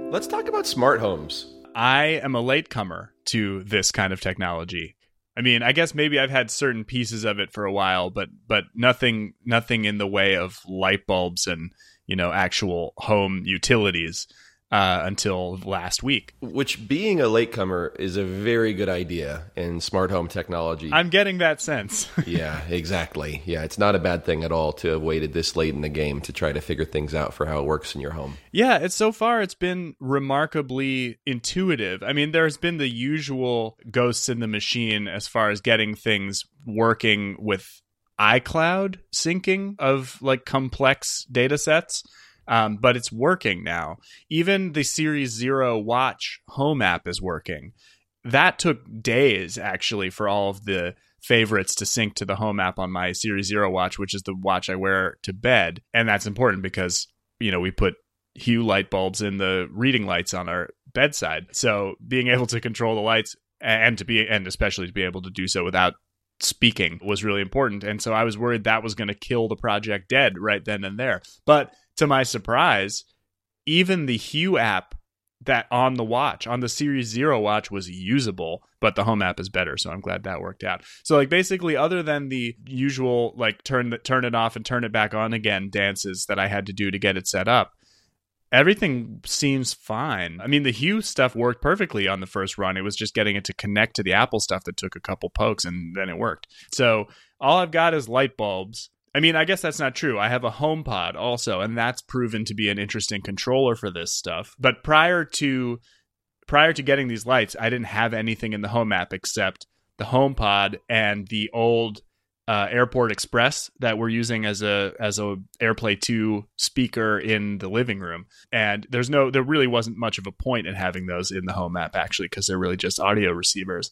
Let's talk about smart homes. I am a latecomer to this kind of technology. I mean, I guess maybe I've had certain pieces of it for a while, but nothing in the way of light bulbs and, actual home utilities until last week. Which, being a latecomer is a very good idea in smart home technology. I'm getting that sense. Yeah, exactly. Yeah, it's not a bad thing at all to have waited this late in the game to try to figure things out for how it works in your home. Yeah, so far it's been remarkably intuitive. I mean, there's been the usual ghosts in the machine as far as getting things working with iCloud syncing of like complex data sets. But it's working now. Even the Series 0 watch home app is working. That took days, actually, for all of the favorites to sync to the home app on my Series 0 watch, which is the watch I wear to bed. And that's important because, we put Hue light bulbs in the reading lights on our bedside. So being able to control the lights and especially to be able to do so without speaking was really important. And so I was worried that was going to kill the project dead right then and there. But to my surprise, even the Hue app that on the Series 0 watch was usable, but the home app is better, so I'm glad that worked out. So basically, other than the usual turn it off and turn it back on again dances that I had to do to get it set up, everything seems fine. I mean, the Hue stuff worked perfectly on the first run. It was just getting it to connect to the Apple stuff that took a couple pokes, and then it worked. So all I've got is light bulbs. I mean, I guess that's not true. I have a HomePod also, and that's proven to be an interesting controller for this stuff. But prior to getting these lights, I didn't have anything in the home app except the HomePod and the old Airport Express that we're using as a AirPlay 2 speaker in the living room. And there really wasn't much of a point in having those in the home app, actually, because they're really just audio receivers.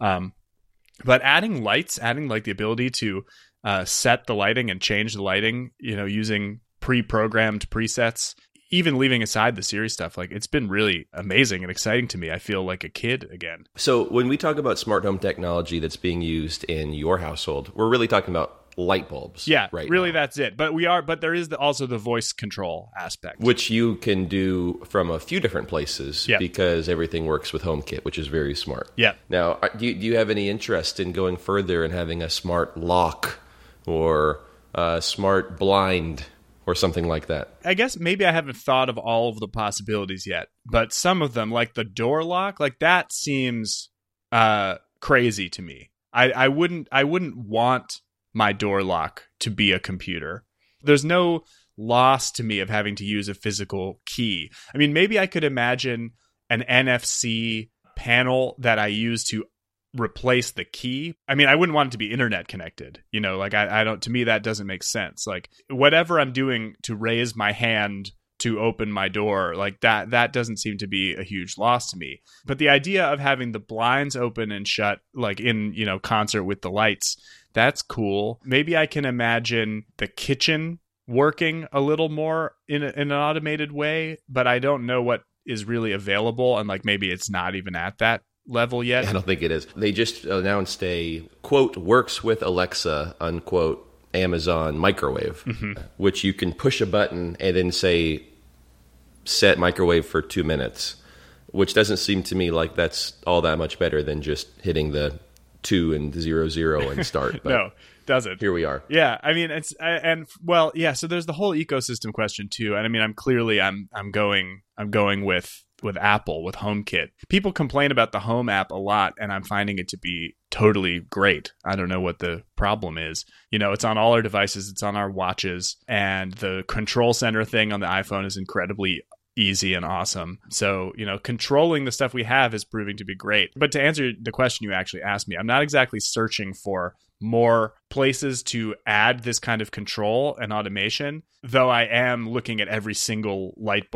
But adding lights, adding the ability to set the lighting and change the lighting, using pre-programmed presets, even leaving aside the Siri stuff, it's been really amazing and exciting to me. I feel like a kid again. So when we talk about smart home technology that's being used in your household, we're really talking about light bulbs. Yeah, right really now. That's it. But there is also the voice control aspect, which you can do from a few different places because everything works with HomeKit, which is very smart. Yeah. Now, do you have any interest in going further and having a smart lock or a smart blind or something like that? I guess maybe I haven't thought of all of the possibilities yet, but some of them, like the door lock, that seems crazy to me. I wouldn't want my door lock to be a computer. There's no loss to me of having to use a physical key. I mean, maybe I could imagine an NFC panel that I use to replace the key. I mean, I wouldn't want it to be internet connected. I don't, to me, that doesn't make sense. Whatever I'm doing to raise my hand to open my door, that doesn't seem to be a huge loss to me. But the idea of having the blinds open and shut, in, concert with the lights, that's cool. Maybe I can imagine the kitchen working a little more in an automated way, but I don't know what is really available. And maybe it's not even at that level yet. I don't think it is. They just announced a, quote, works with Alexa, unquote, Amazon microwave, which you can push a button and then say, set microwave for 2 minutes, which doesn't seem to me like that's all that much better than just hitting the 2 and 0 and start. But no, doesn't. Here we are. Yeah, I mean, so there's the whole ecosystem question too. And I mean, I'm going with Apple, with HomeKit. People complain about the Home app a lot, and I'm finding it to be totally great. I don't know what the problem is. It's on all our devices, it's on our watches, and the control center thing on the iPhone is incredibly easy and awesome. So, controlling the stuff we have is proving to be great. But to answer the question you actually asked me, I'm not exactly searching for more places to add this kind of control and automation, though I am looking at every single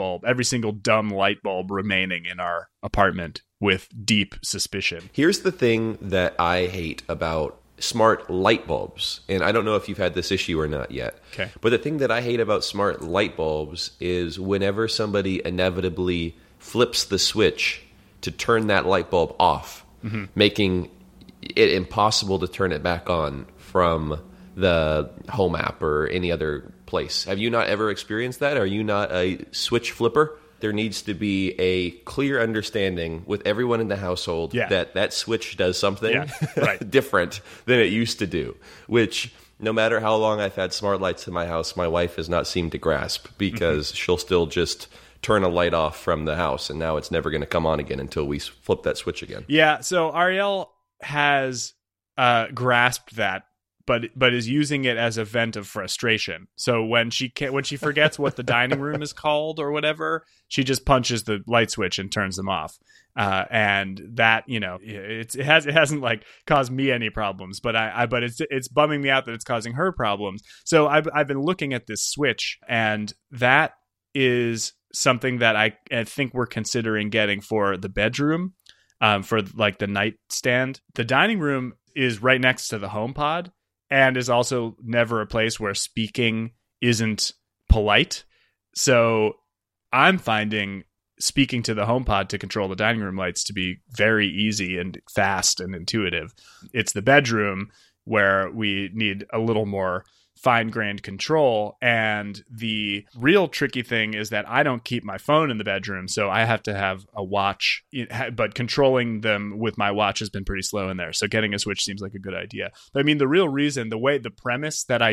dumb light bulb remaining in our apartment with deep suspicion. Here's the thing that I hate about smart light bulbs, and I don't know if you've had this issue or not yet. Okay. But the thing that I hate about smart light bulbs is whenever somebody inevitably flips the switch to turn that light bulb off, making it impossible to turn it back on from the Home app or any other place. Have you not ever experienced that? Are you not a switch flipper? there needs to be a clear understanding with everyone in the household that switch does something different than it used to do, which no matter how long I've had smart lights in my house, my wife has not seemed to grasp, because she'll still just turn a light off from the house, and now it's never going to come on again until we flip that switch again. Yeah, so Ariel has grasped that, but is using it as a vent of frustration. So when she forgets what the dining room is called or whatever, she just punches the light switch and turns them off. And that, it hasn't like caused me any problems, but but it's bumming me out that it's causing her problems. So I've been looking at this switch, and that is something that I think we're considering getting for the bedroom, for like the nightstand. The dining room is right next to the HomePod, and is also never a place where speaking isn't polite. So I'm finding speaking to the HomePod to control the dining room lights to be very easy and fast and intuitive. It's the bedroom where we need a little more fine-grained control. And the real tricky thing is that I don't keep my phone in the bedroom, so I have to have a watch, but controlling them with my watch has been pretty slow in there. So getting a switch seems like a good idea. But I mean, the real reason, the premise that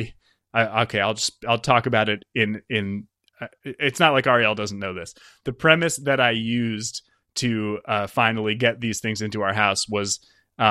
I'll talk about it in it's not like Ariel doesn't know this. The premise that I used to finally get these things into our house was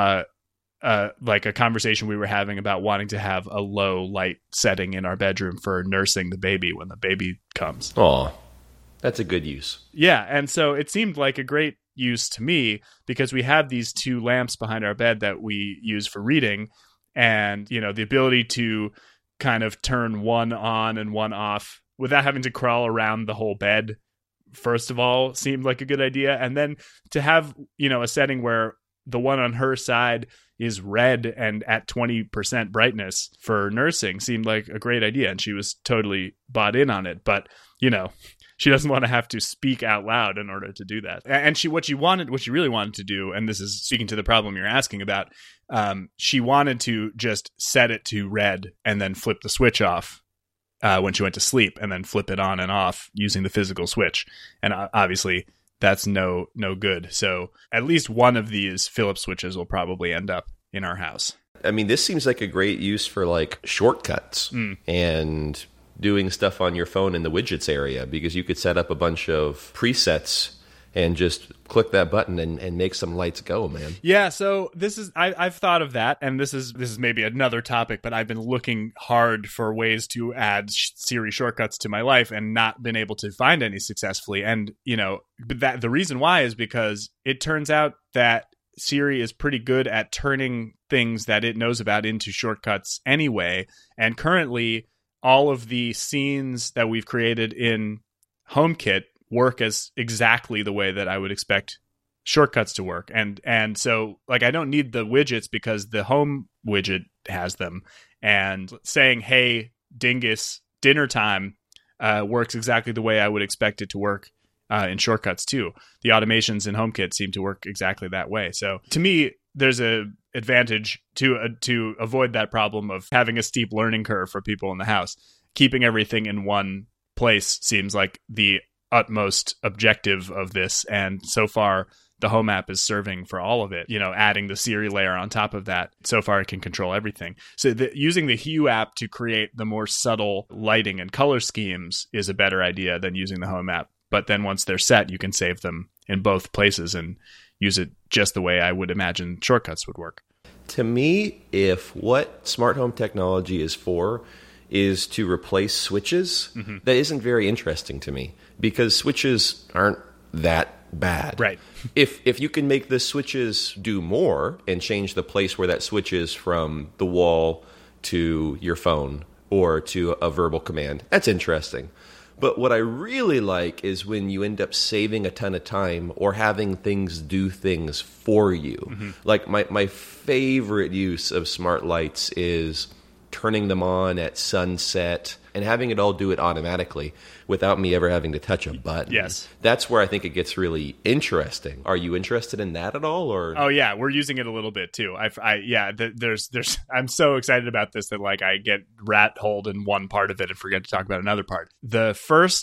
like a conversation we were having about wanting to have a low light setting in our bedroom for nursing the baby when the baby comes. Aw, that's a good use. Yeah, and so it seemed like a great use to me, because we have these two lamps behind our bed that we use for reading, and the ability to kind of turn one on and one off without having to crawl around the whole bed, first of all, seemed like a good idea. And then to have, a setting where the one on her side is red and at 20% brightness for nursing seemed like a great idea. And she was totally bought in on it. But, she doesn't want to have to speak out loud in order to do that. And what she really wanted to do, and this is speaking to the problem you're asking about, she wanted to just set it to red and then flip the switch off when she went to sleep, and then flip it on and off using the physical switch. And obviously that's no good. So at least one of these Philips switches will probably end up in our house. I mean, this seems like a great use for like shortcuts and doing stuff on your phone in the widgets area, because you could set up a bunch of presets and just click that button and make some lights go, man. Yeah, so I've thought of that, and this is maybe another topic, but I've been looking hard for ways to add Siri shortcuts to my life and not been able to find any successfully. And, but the reason why is because it turns out that Siri is pretty good at turning things that it knows about into shortcuts anyway. And currently, all of the scenes that we've created in HomeKit work as exactly the way that I would expect shortcuts to work. And so like I don't need the widgets because the home widget has them. And saying, hey, dingus, dinner time works exactly the way I would expect it to work in shortcuts too. The automations in HomeKit seem to work exactly that way. So to me, there's a advantage to avoid that problem of having a steep learning curve for people in the house. Keeping everything in one place seems like the utmost objective of this, and so far the Home app is serving for all of it. Adding the Siri layer on top of that, so far it can control everything. So using the Hue app to create the more subtle lighting and color schemes is a better idea than using the Home app. But then once they're set, you can save them in both places and use it just the way I would imagine shortcuts would work. To me, if what smart home technology is for is to replace switches, that isn't very interesting to me, because switches aren't that bad. Right. If you can make the switches do more and change the place where that switch is from the wall to your phone or to a verbal command, that's interesting. But what I really like is when you end up saving a ton of time or having things do things for you. Like my favorite use of smart lights is turning them on at sunset and having it all do it automatically without me ever having to touch a button. Yes. That's where I think it gets really interesting. Are you interested in that at all? Or Oh yeah, we're using it a little bit too. There's I'm so excited about this that like I get rat holed in one part of it and forget to talk about another part. The first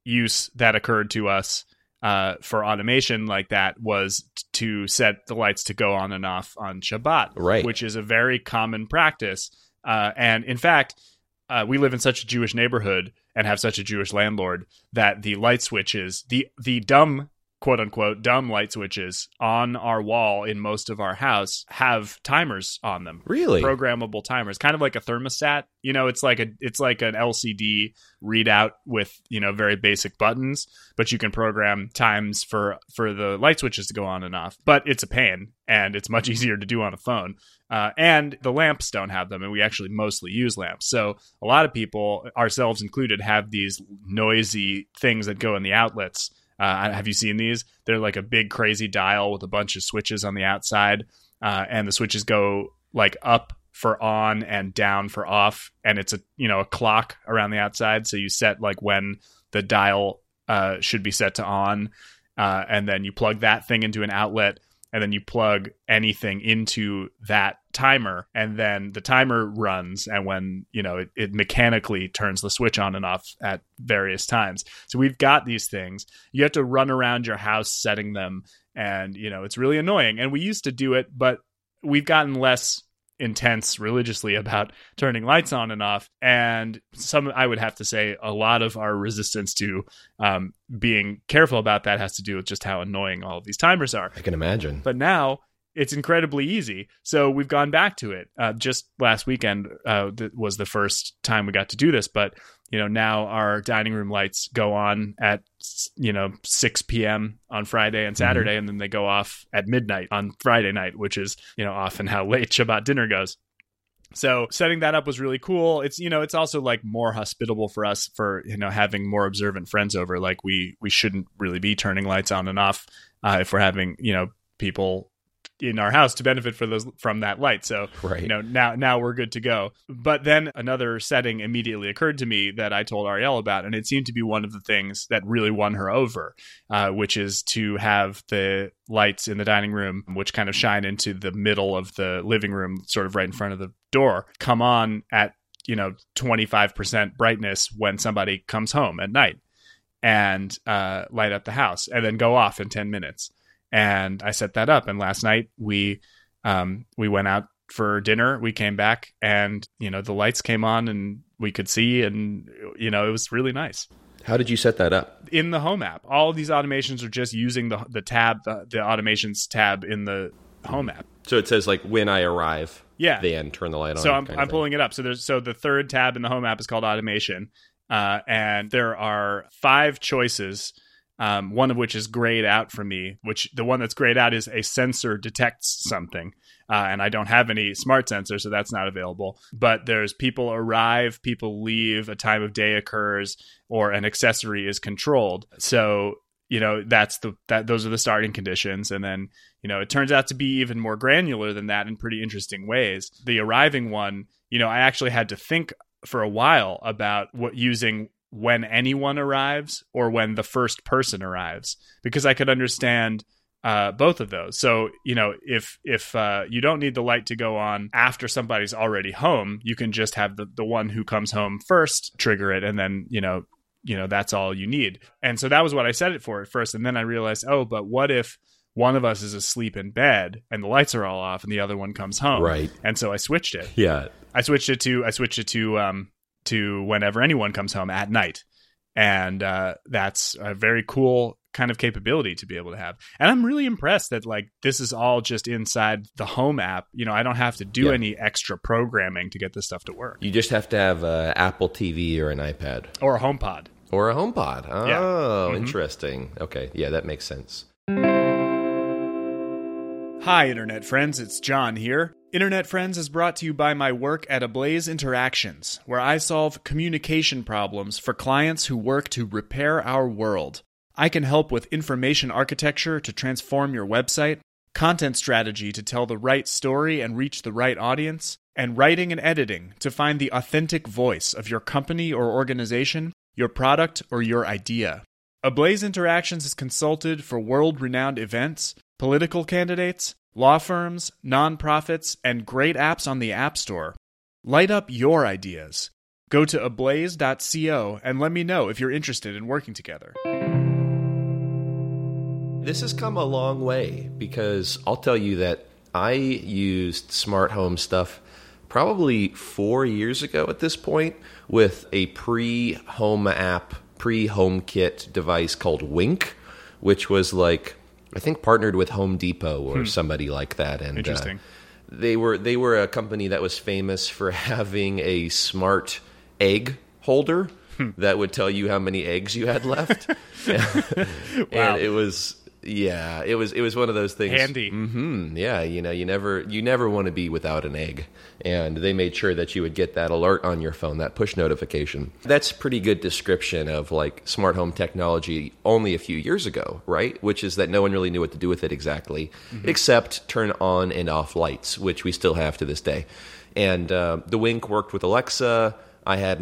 use that occurred to us for automation like that was to set the lights to go on and off on Shabbat, Right. which is a very common practice. And in fact, we live in such a Jewish neighborhood and have such a Jewish landlord that the light switches, the dumb, quote unquote, dumb light switches on our wall in most of our house have timers on them. Really? Programmable timers, kind of like a thermostat. You know, it's like an LCD readout with, you know, very basic buttons, but you can program times for the light switches to go on and off. But it's a pain, and it's much easier to do on a phone. And the lamps don't have them, and we actually mostly use lamps. So a lot of people, ourselves included, have these noisy things that go in the outlets. Have you seen these? They're like a big crazy dial with a bunch of switches on the outside, and the switches go like up for on and down for off, and it's a clock around the outside. So you set like when the dial should be set to on, and then you plug that thing into an outlet, and then you plug anything into that timer, and then the timer runs, and when it mechanically turns the switch on and off at various times. So we've got these things. You have to run around your house setting them, and it's really annoying. And we used to do it, but we've gotten less intense religiously about turning lights on and off, and I would have to say a lot of our resistance to being careful about that has to do with just how annoying all of these timers are. I can imagine. But now it's incredibly easy, so we've gone back to it. Just last weekend was the first time we got to do this, but now our dining room lights go on at 6 p.m. on Friday and Saturday, and then they go off at midnight on Friday night, which is often how late Shabbat dinner goes. So setting that up was really cool. It's it's also like more hospitable for us for having more observant friends over. Like we shouldn't really be turning lights on and off if we're having people in our house to benefit from that light. So right. Now we're good to go. But then another setting immediately occurred to me that I told Ariel about, and it seemed to be one of the things that really won her over, which is to have the lights in the dining room, which kind of shine into the middle of the living room, sort of right in front of the door, come on at 25% brightness when somebody comes home at night, and light up the house, and then go off in 10 minutes. And I set that up. And last night we went out for dinner. We came back, and the lights came on, and we could see, and it was really nice. How did you set that up? In the Home app. All of these automations are just using the tab, the automations tab in the Home app. So it says like when I arrive, yeah, then turn the light on. So I'm pulling it up. So the third tab in the Home app is called Automation, and there are 5 choices. One of which is grayed out for me, which the one that's grayed out is a sensor detects something. And I don't have any smart sensors, so that's not available. But there's people arrive, people leave, a time of day occurs, or an accessory is controlled. So, those are the starting conditions. And then, it turns out to be even more granular than that in pretty interesting ways. The arriving one, I actually had to think for a while about using when anyone arrives or when the first person arrives, because I could understand both of those. So, if you don't need the light to go on after somebody's already home, you can just have the one who comes home first trigger it, and then, that's all you need. And so that was what I set it for at first. And then I realized, but what if one of us is asleep in bed and the lights are all off and the other one comes home? Right. And so I switched it. Yeah. I switched it to whenever anyone comes home at night. And that's a very cool kind of capability to be able to have. And I'm really impressed that this is all just inside the Home app. I don't have to do any extra programming to get this stuff to work. You just have to have an Apple TV or an iPad. Or a HomePod. Or a HomePod. Oh, yeah. Mm-hmm. Interesting. Okay. Yeah, that makes sense. Hi, Internet friends. It's John here. Internet Friends is brought to you by my work at Ablaze Interactions, where I solve communication problems for clients who work to repair our world. I can help with information architecture to transform your website, content strategy to tell the right story and reach the right audience, and writing and editing to find the authentic voice of your company or organization, your product, or your idea. Ablaze Interactions is consulted for world-renowned events, political candidates, law firms, nonprofits, and great apps on the App Store. Light up your ideas. Go to ablaze.co and let me know if you're interested in working together. This has come a long way because I'll tell you that I used smart home stuff probably 4 years ago at this point with a pre-home app, pre-HomeKit device called Wink, which was like, I think partnered with Home Depot or somebody like that. And Interesting. They were a company that was famous for having a smart egg holder that would tell you how many eggs you had left. Wow. And it was one of those things. Handy. Yeah, you never want to be without an egg. And they made sure that you would get that alert on your phone, that push notification. That's a pretty good description of like smart home technology only a few years ago, right? Which is that no one really knew what to do with it exactly, except turn on and off lights, which we still have to this day. And the Wink worked with Alexa. I had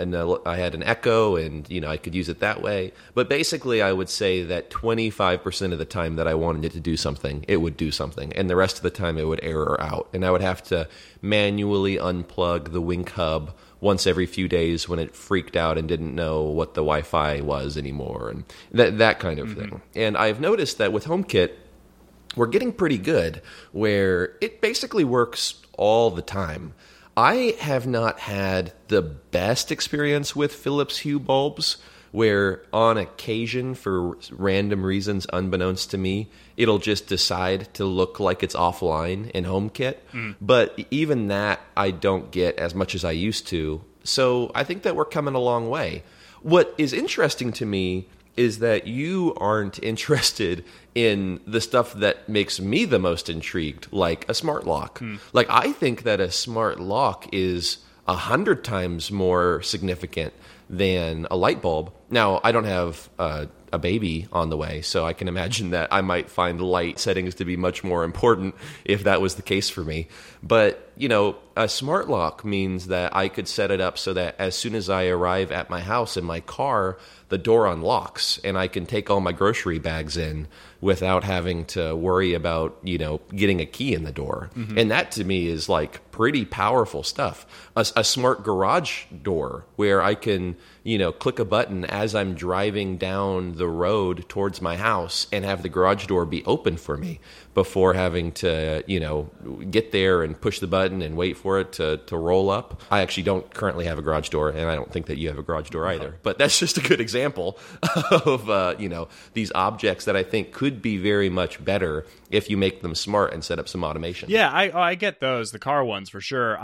an Echo, and I could use it that way. But basically, I would say that 25% of the time that I wanted it to do something, it would do something, and the rest of the time it would error out, and I would have to manually unplug the Wink hub once every few days when it freaked out and didn't know what the Wi-Fi was anymore, and that kind of thing. And I've noticed that with HomeKit, we're getting pretty good, where it basically works all the time. I have not had the best experience with Philips Hue bulbs, where on occasion, for random reasons unbeknownst to me, it'll just decide to look like it's offline in HomeKit. But even that, I don't get as much as I used to. So I think that we're coming a long way. What is interesting to me is that you aren't interested in the stuff that makes me the most intrigued, like a smart lock. Like, I think that a smart lock is 100 times more significant than a light bulb. Now, I don't have a baby on the way, so I can imagine that I might find light settings to be much more important if that was the case for me. But, a smart lock means that I could set it up so that as soon as I arrive at my house in my car, the door unlocks and I can take all my grocery bags in without having to worry about, getting a key in the door. And that to me is like pretty powerful stuff. A smart garage door where I can, click a button as I'm driving down the road towards my house and have the garage door be open for me before having to, get there and push the button and wait for it to roll up. I actually don't currently have a garage door, and I don't think that you have a garage door either. But that's just a good example of, these objects that I think could be very much better if you make them smart and set up some automation. Yeah, I get those, the car ones for sure.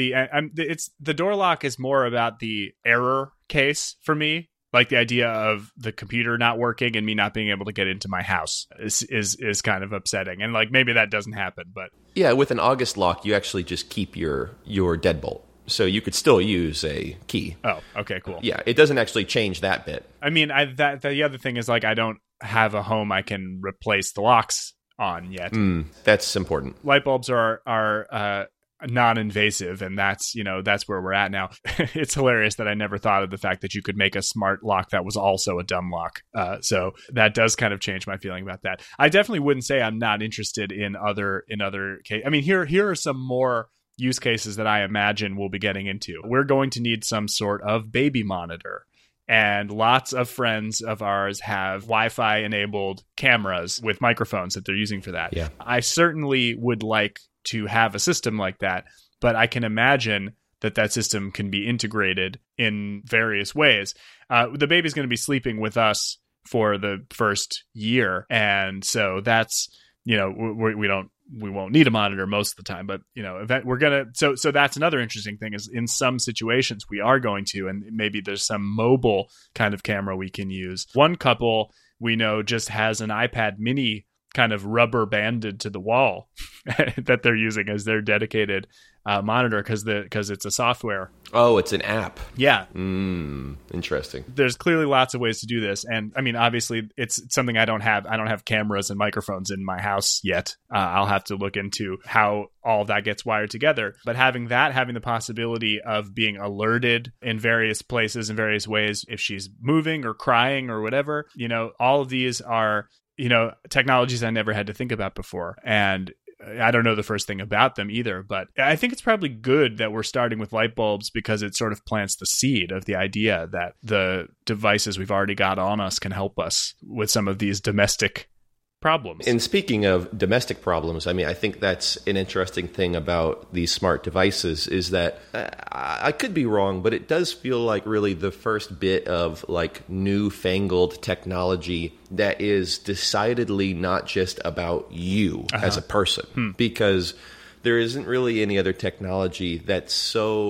The door lock is more about the error case for me. Like the idea of the computer not working and me not being able to get into my house is kind of upsetting. And like maybe that doesn't happen, but yeah, with an August lock, you actually just keep your deadbolt, so you could still use a key. Oh, okay, cool. Yeah, it doesn't actually change that bit. I mean, the other thing is like I don't have a home I can replace the locks on yet. That's important. Light bulbs are non-invasive, and that's where we're at now. It's hilarious that I never thought of the fact that you could make a smart lock that was also a dumb lock. So that does kind of change my feeling about that. I definitely wouldn't say I'm not interested in other cases. I mean, here are some more use cases that I imagine we'll be getting into. We're going to need some sort of baby monitor. And lots of friends of ours have Wi-Fi enabled cameras with microphones that they're using for that. Yeah. I certainly would like to have a system like that, but I can imagine that system can be integrated in various ways. The baby's going to be sleeping with us for the first year, and so that's we won't need a monitor most of the time, but we're gonna. So that's another interesting thing is in some situations we are going to, and maybe there's some mobile kind of camera we can use. One couple we know just has an iPad mini kind of rubber banded to the wall that they're using as their dedicated monitor because it's a software. Oh, it's an app. Yeah. Interesting. There's clearly lots of ways to do this. And I mean, obviously it's something I don't have. I don't have cameras and microphones in my house yet. I'll have to look into how all of that gets wired together. But having the possibility of being alerted in various places in various ways, if she's moving or crying or whatever, all of these are technologies I never had to think about before. And I don't know the first thing about them either, but I think it's probably good that we're starting with light bulbs because it sort of plants the seed of the idea that the devices we've already got on us can help us with some of these domestic problems. And speaking of domestic problems, I mean, I think that's an interesting thing about these smart devices is that I could be wrong, but it does feel like really the first bit of like newfangled technology that is decidedly not just about you as a person, because there isn't really any other technology that is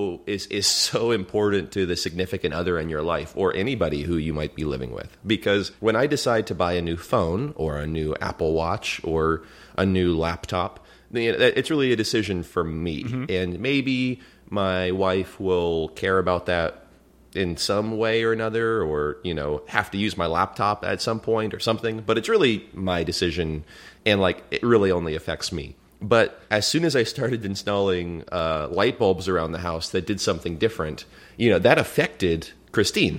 so important to the significant other in your life or anybody who you might be living with. Because when I decide to buy a new phone or a new Apple Watch or a new laptop, it's really a decision for me. And maybe my wife will care about that in some way or another, or, have to use my laptop at some point or something. But it's really my decision, and like it really only affects me. But as soon as I started installing light bulbs around the house that did something different, that affected Christine.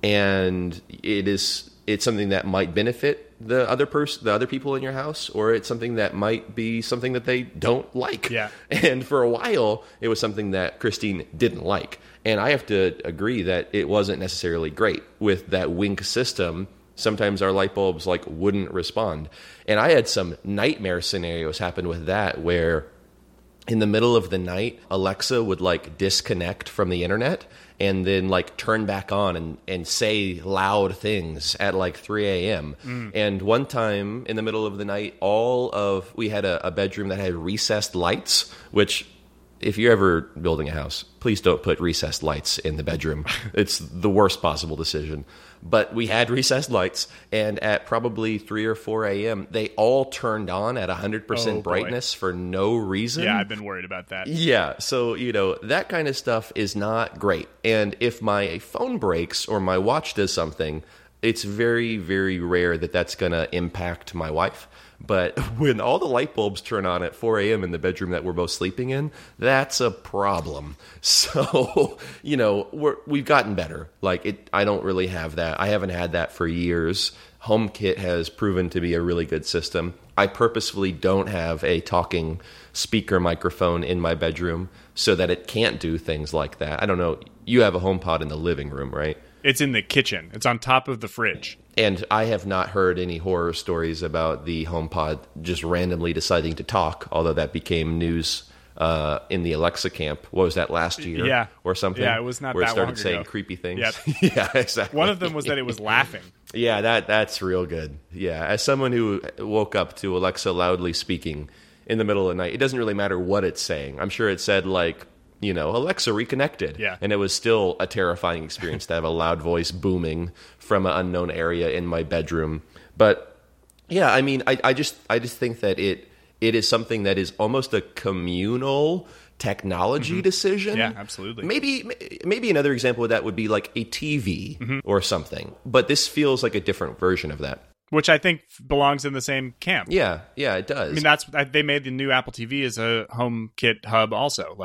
And it's something that might benefit the other people in your house, or it's something that might be something that they don't like. Yeah. And for a while, it was something that Christine didn't like. And I have to agree that it wasn't necessarily great with that Wink system. Sometimes our light bulbs wouldn't respond. And I had some nightmare scenarios happen with that where in the middle of the night, Alexa would disconnect from the internet and then turn back on and say loud things at 3 a.m. And one time in the middle of the night, we had a bedroom that had recessed lights, which if you're ever building a house, please don't put recessed lights in the bedroom. It's the worst possible decision. But we had recessed lights, and at probably 3 or 4 a.m., they all turned on at 100% brightness for no reason. Yeah, I've been worried about that. Yeah, so, that kind of stuff is not great. And if my phone breaks or my watch does something, it's very, very rare that that's going to impact my wife. But when all the light bulbs turn on at 4 a.m. in the bedroom that we're both sleeping in, that's a problem. So, we've gotten better. I don't really have that. I haven't had that for years. HomeKit has proven to be a really good system. I purposefully don't have a talking speaker microphone in my bedroom so that it can't do things like that. I don't know. You have a HomePod in the living room, right? It's in the kitchen. It's on top of the fridge. And I have not heard any horror stories about the HomePod just randomly deciding to talk, although that became news in the Alexa camp. What was that, last year? Yeah. Or something? Yeah, it was not where that it started long saying ago. creepy things. Yep. Yeah, exactly. One of them was that it was laughing. Yeah, that's real good. Yeah, as someone who woke up to Alexa loudly speaking in the middle of the night, it doesn't really matter what it's saying. I'm sure it said Alexa reconnected. Yeah. And it was still a terrifying experience to have a loud voice booming from an unknown area in my bedroom. But yeah, I mean, I just think that it is something that is almost a communal technology decision. Yeah, absolutely. Maybe another example of that would be a TV or something. But this feels like a different version of that. Which I think belongs in the same camp. Yeah, it does. I mean, they made the new Apple TV as a HomeKit hub also.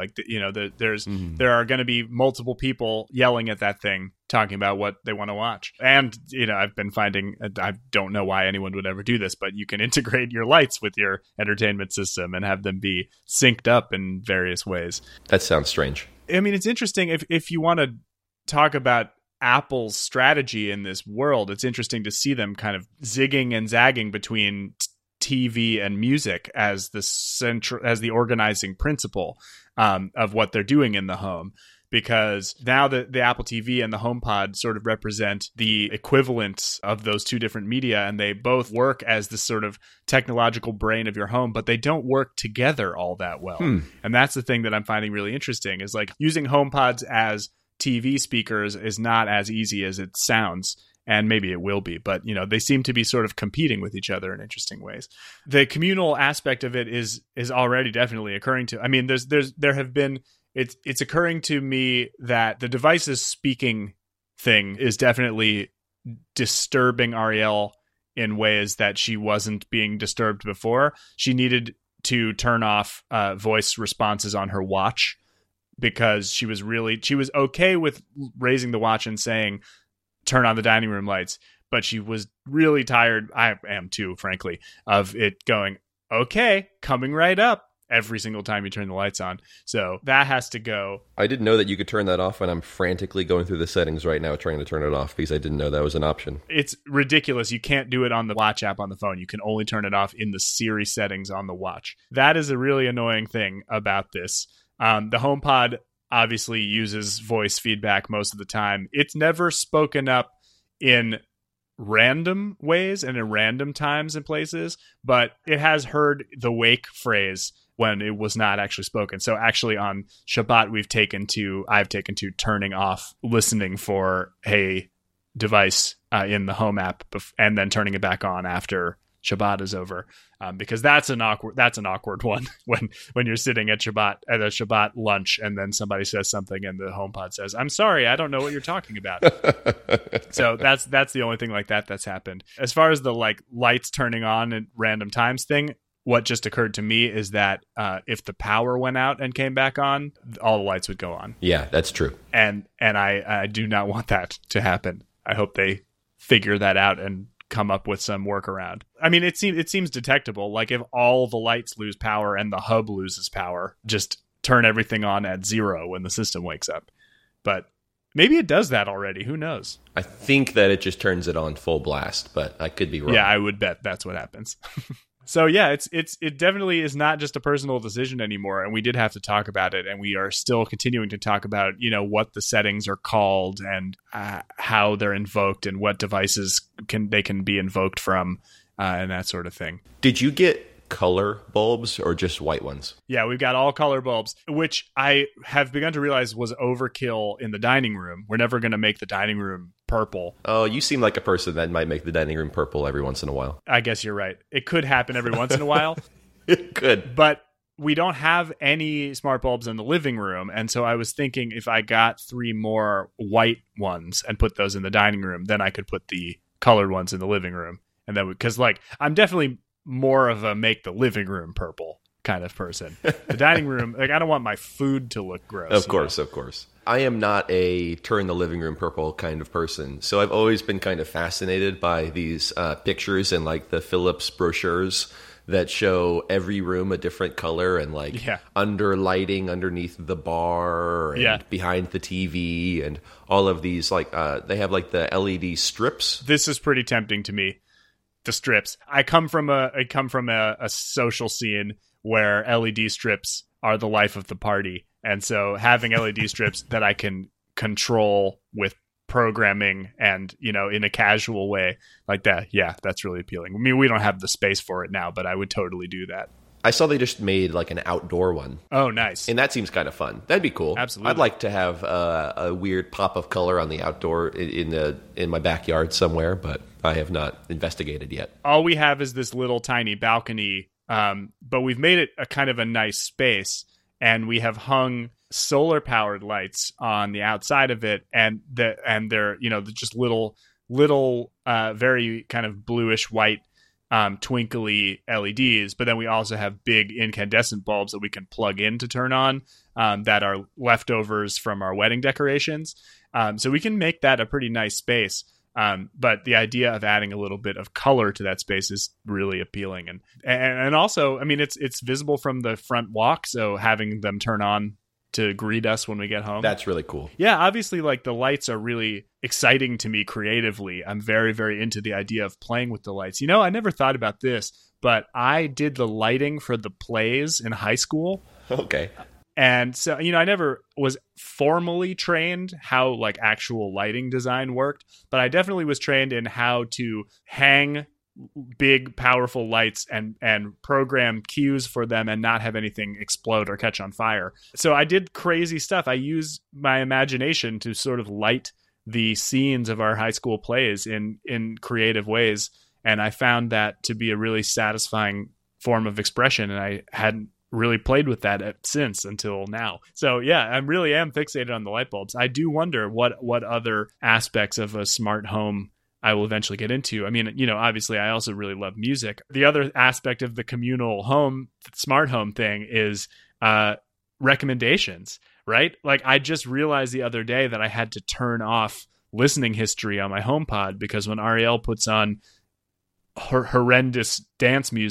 There are going to be multiple people yelling at that thing, talking about what they want to watch. And, I've been finding, I don't know why anyone would ever do this, but you can integrate your lights with your entertainment system and have them be synced up in various ways. That sounds strange. I mean, it's interesting if you want to talk about Apple's strategy in this world, it's interesting to see them kind of zigging and zagging between TV and music as the organizing principle of what they're doing in the home. Because now the Apple TV and the HomePod sort of represent the equivalent of those two different media, and they both work as this sort of technological brain of your home, but they don't work together all that well. And that's the thing that I'm finding really interesting is using HomePods as TV speakers is not as easy as it sounds, and maybe it will be, but they seem to be sort of competing with each other in interesting ways. The communal aspect of it is already definitely occurring to. I mean, there have been. It's occurring to me that the devices speaking thing is definitely disturbing Ariel in ways that she wasn't being disturbed before. She needed to turn off voice responses on her watch, because she was okay with raising the watch and saying, turn on the dining room lights. But she was really tired. I am too, frankly, of it going, okay, coming right up every single time you turn the lights on. So that has to go. I didn't know that you could turn that off, and I'm frantically going through the settings right now trying to turn it off because I didn't know that was an option. It's ridiculous. You can't do it on the watch app on the phone. You can only turn it off in the Siri settings on the watch. That is a really annoying thing about this. The HomePod obviously uses voice feedback most of the time. It's never spoken up in random ways and in random times and places, but it has heard the wake phrase when it was not actually spoken. So actually on Shabbat, I've taken to turning off listening for hey device in the home app and then turning it back on after Shabbat is over, because that's an awkward one when you're sitting at a Shabbat lunch and then somebody says something and the HomePod says, "I'm sorry, I don't know what you're talking about." So that's the only thing like that that's happened. As far as the like lights turning on at random times thing, what just occurred to me is that if the power went out and came back on, all the lights would go on. Yeah, that's true. And I do not want that to happen. I hope they figure that out and come up with some workaround. I mean, it seems detectable. Like if all the lights lose power and the hub loses power, just turn everything on at 0 when the system wakes up. But maybe it does that already. Who knows? I think that it just turns it on full blast, but I could be wrong. Yeah, I would bet that's what happens. So yeah, it definitely is not just a personal decision anymore, and we did have to talk about it, and we are still continuing to talk about what the settings are called and how they're invoked and what devices can be invoked from and that sort of thing. Did you get color bulbs or just white ones? Yeah, we've got all color bulbs, which I have begun to realize was overkill in the dining room. We're never going to make the dining room purple. Oh, you seem like a person that might make the dining room purple every once in a while. I guess you're right. It could happen every once in a while. It could. But we don't have any smart bulbs in the living room. And so I was thinking if I got 3 more white ones and put those in the dining room, then I could put the colored ones in the living room. And then, because I'm definitely more of a make the living room purple kind of person. The dining room, I don't want my food to look gross. Of course. I am not a turn the living room purple kind of person. So I've always been kind of fascinated by these pictures and like the Philips brochures that show every room a different color and under lighting underneath the bar and behind the TV and all of these they have like the LED strips. This is pretty tempting to me. The strips. I come from a social scene where LED strips are the life of the party. And so having LED strips that I can control with programming and, in a casual way like that. Yeah, that's really appealing. I mean, we don't have the space for it now, but I would totally do that. I saw they just made like an outdoor one. Oh, nice. And that seems kind of fun. That'd be cool. Absolutely. I'd like to have a weird pop of color on the outdoor in my backyard somewhere, but I have not investigated yet. All we have is this little tiny balcony, but we've made it a kind of a nice space, and we have hung solar powered lights on the outside of it, and they're just little very kind of bluish white twinkly LEDs, but then we also have big incandescent bulbs that we can plug in to turn on that are leftovers from our wedding decorations. So we can make that a pretty nice space. But the idea of adding a little bit of color to that space is really appealing. And also, I mean, it's visible from the front walk. So having them turn on to greet us when we get home. That's really cool. Yeah, obviously, the lights are really exciting to me creatively. I'm very, very into the idea of playing with the lights. I never thought about this, but I did the lighting for the plays in high school. Okay. And so, I never was formally trained how actual lighting design worked, but I definitely was trained in how to hang big, powerful lights and program cues for them and not have anything explode or catch on fire. So I did crazy stuff. I used my imagination to sort of light the scenes of our high school plays in creative ways. And I found that to be a really satisfying form of expression. And I hadn't really played with that since until now. So yeah, I really am fixated on the light bulbs. I do wonder what other aspects of a smart home I will eventually get into. I mean, obviously I also really love music. The other aspect of the communal home, smart home thing is recommendations, right? I just realized the other day that I had to turn off listening history on my HomePod because when Ariel puts on horrendous dance music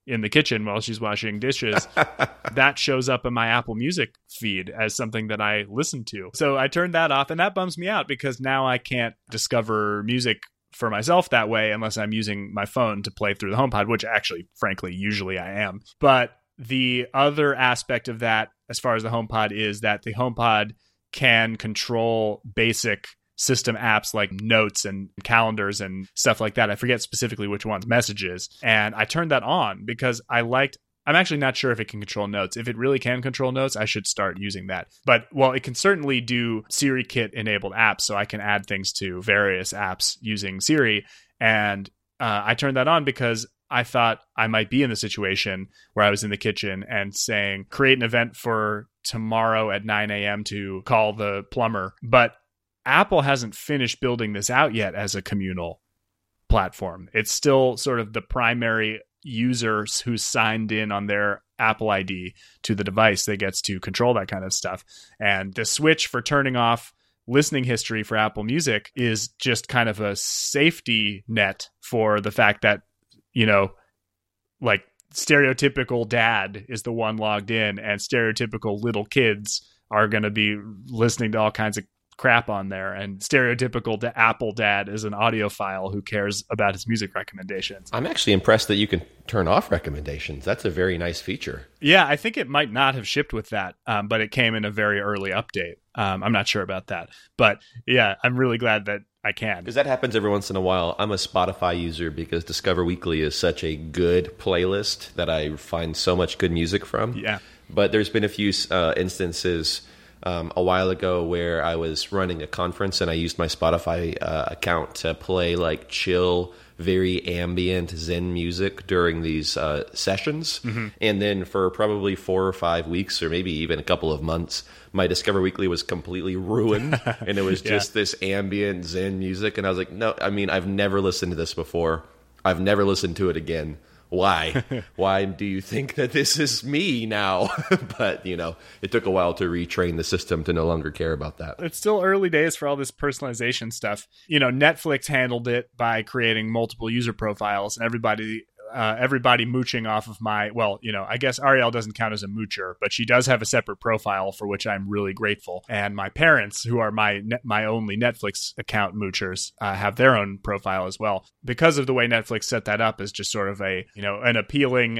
in the kitchen while she's washing dishes, that shows up in my Apple Music feed as something that I listen to. So I turned that off, and that bums me out because now I can't discover music for myself that way unless I'm using my phone to play through the HomePod, which actually, frankly, usually I am. But the other aspect of that, as far as the HomePod, is that the HomePod can control basic system apps like notes and calendars and stuff like that. I forget specifically which ones, messages. And I turned that on because I'm actually not sure if it can control notes. If it really can control notes, I should start using that. But, well, it can certainly do SiriKit enabled apps, so I can add things to various apps using Siri. And I turned that on because I thought I might be in the situation where I was in the kitchen and saying, create an event for tomorrow at 9 a.m. to call the plumber. But Apple hasn't finished building this out yet as a communal platform. It's still sort of the primary user who's signed in on their Apple ID to the device that gets to control that kind of stuff. And the switch for turning off listening history for Apple Music is just kind of a safety net for the fact that, you know, like stereotypical dad is the one logged in and stereotypical little kids are going to be listening to all kinds of crap on there, and stereotypical Apple dad is an audiophile who cares about his music recommendations. I'm actually impressed that you can turn off recommendations. That's a very nice feature. Yeah, I think it might not have shipped with that, but it came in a very early update. I'm not sure about that, but yeah, I'm really glad that I can. Because that happens every once in a while. I'm a Spotify user because Discover Weekly is such a good playlist that I find so much good music from. Yeah. But there's been a few instances a while ago where I was running a conference and I used my Spotify account to play like chill, very ambient Zen music during these sessions. Mm-hmm. And then for probably 4 or 5 weeks or maybe even a couple of months, my Discover Weekly was completely ruined. And it was just this ambient Zen music. And I was like, no, I mean, I've never listened to this before. I've never listened to it again. Why? Why do you think that this is me now? But, you know, it took a while to retrain the system to no longer care about that. It's still early days for all this personalization stuff. You know, Netflix handled it by creating multiple user profiles, and everybody mooching off of my, well, you know, I guess Ariel doesn't count as a moocher, but she does have a separate profile for which I'm really grateful. And my parents, who are my only Netflix account moochers, have their own profile as well. Because of the way Netflix set that up as just sort of a, you know, an appealing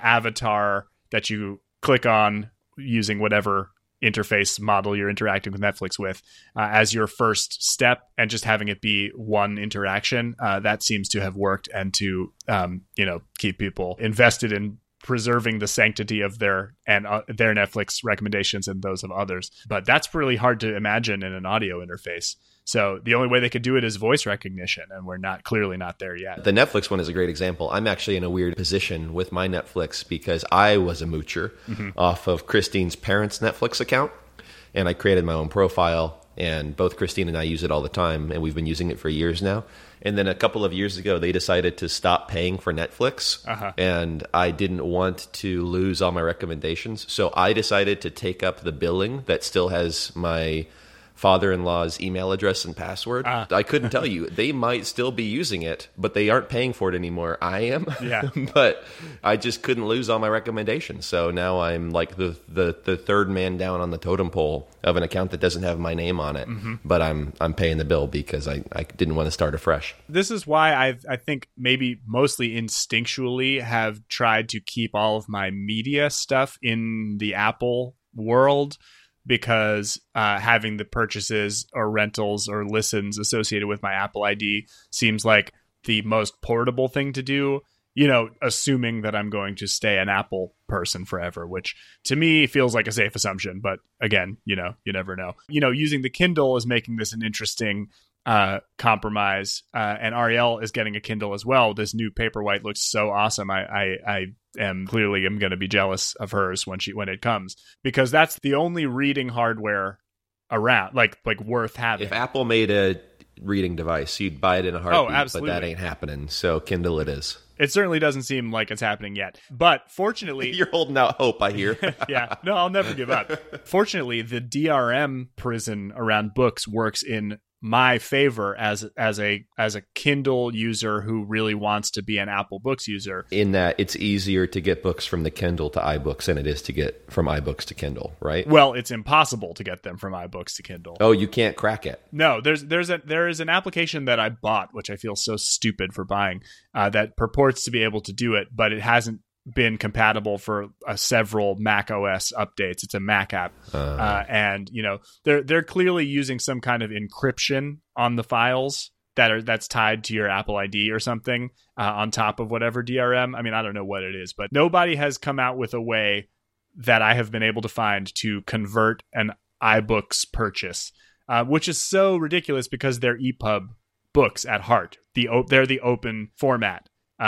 avatar that you click on using whatever interface model you're interacting with Netflix with as your first step, and just having it be one interaction, that seems to have worked, and to you know, keep people invested in preserving the sanctity of their Netflix recommendations and those of others. But that's really hard to imagine in an audio interface. So the only way they could do it is voice recognition, and we're clearly not there yet. The Netflix one is a great example. I'm actually in a weird position with my Netflix because I was a moocher off of Christine's parents' Netflix account, and I created my own profile, and both Christine and I use it all the time, and we've been using it for years now. And then a couple of years ago, they decided to stop paying for Netflix, and I didn't want to lose all my recommendations, so I decided to take up the billing that still has my father-in-law's email address and password. I couldn't tell you. They might still be using it, but they aren't paying for it anymore. I am. Yeah. But I just couldn't lose all my recommendations. So now I'm like the third man down on the totem pole of an account that doesn't have my name on it. Mm-hmm. But I'm paying the bill because I didn't want to start afresh. This is why I think maybe mostly instinctually have tried to keep all of my media stuff in the Apple world, because having the purchases or rentals or listens associated with my Apple ID seems like the most portable thing to do, you know, assuming that I'm going to stay an Apple person forever, which to me feels like a safe assumption. But again, you know, you never know. You know, using the Kindle is making this an interesting compromise, and Ariel is getting a Kindle as well. This new Paperwhite looks so awesome. I am going to be jealous of hers when it comes, because that's the only reading hardware around, like worth having. If Apple made a reading device, you'd buy it in a heartbeat. Oh, absolutely. But that ain't happening. So Kindle it is. It certainly doesn't seem like it's happening yet. But fortunately... You're holding out hope, I hear. Yeah. No, I'll never give up. Fortunately, the DRM prison around books works in my favor as a Kindle user who really wants to be an Apple Books user. In that it's easier to get books from the Kindle to iBooks than it is to get from iBooks to Kindle, right? Well, it's impossible to get them from iBooks to Kindle. Oh, you can't crack it. No, there is an application that I bought, which I feel so stupid for buying, that purports to be able to do it, but it hasn't been compatible for several Mac OS updates. It's a Mac app, and they're clearly using some kind of encryption on the files that's tied to your Apple ID or something on top of whatever DRM. I mean, I don't know what it is, but nobody has come out with a way that I have been able to find to convert an iBooks purchase, which is so ridiculous because they're EPUB books at heart. They're the open format.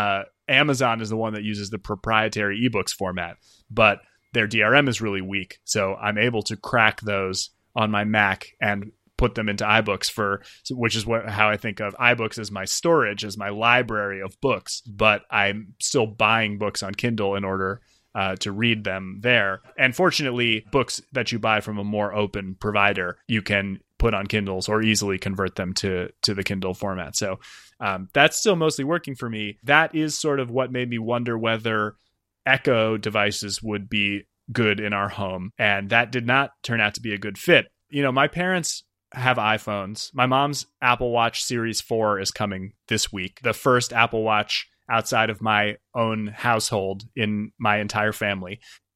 Amazon is the one that uses the proprietary ebooks format, but their DRM is really weak. So I'm able to crack those on my Mac and put them into iBooks which is how I think of iBooks as my storage, as my library of books. But I'm still buying books on Kindle in order to read them there. And fortunately, books that you buy from a more open provider, you can put on Kindles or easily convert them to the Kindle format. So that's still mostly working for me. That is sort of what made me wonder whether Echo devices would be good in our home. And that did not turn out to be a good fit. My parents have iPhones. My mom's Apple Watch Series 4 is coming this week. The first Apple Watch outside of my own household in my entire family.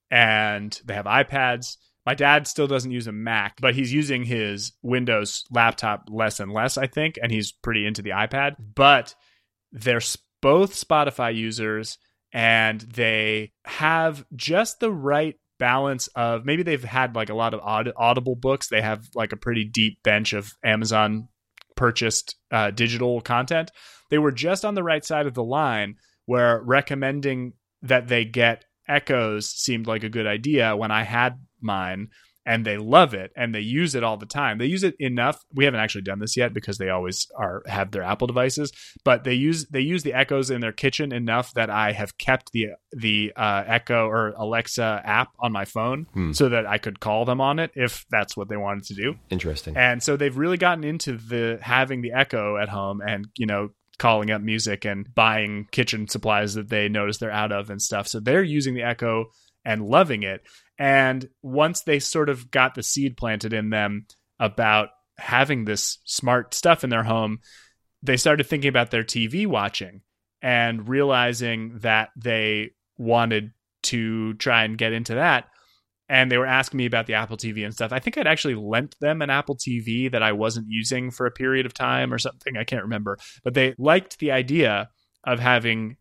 And they have iPads. My dad still doesn't use a Mac, but he's using his Windows laptop less and less, I think, and he's pretty into the iPad. But they're both Spotify users, and they have just the right balance of, maybe they've had like a lot of Audible books. They have like a pretty deep bench of Amazon purchased digital content. They were just on the right side of the line where recommending that they get Echoes seemed like a good idea when I had mine, and they love it and they use it all the time. They use it enough. We haven't actually done this yet because they always have their Apple devices, but they use the Echoes in their kitchen enough that I have kept the Echo or Alexa app on my phone so that I could call them on it if that's what they wanted to do. Interesting. And so they've really gotten into having the Echo at home and, calling up music and buying kitchen supplies that they notice they're out of and stuff. So they're using the Echo and loving it. And once they sort of got the seed planted in them about having this smart stuff in their home, they started thinking about their TV watching and realizing that they wanted to try and get into that. And they were asking me about the Apple TV and stuff. I think I'd actually lent them an Apple TV that I wasn't using for a period of time or something. I can't remember. But they liked the idea of having,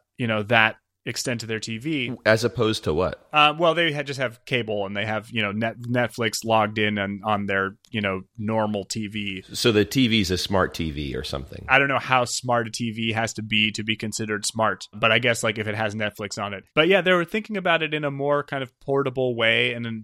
that extend to their TV. As opposed to what? Well, they just have cable and they have, Netflix logged in and on their, normal TV. So the TV's a smart TV or something. I don't know how smart a TV has to be considered smart, but I guess like if it has Netflix on it. But yeah, they were thinking about it in a more kind of portable way and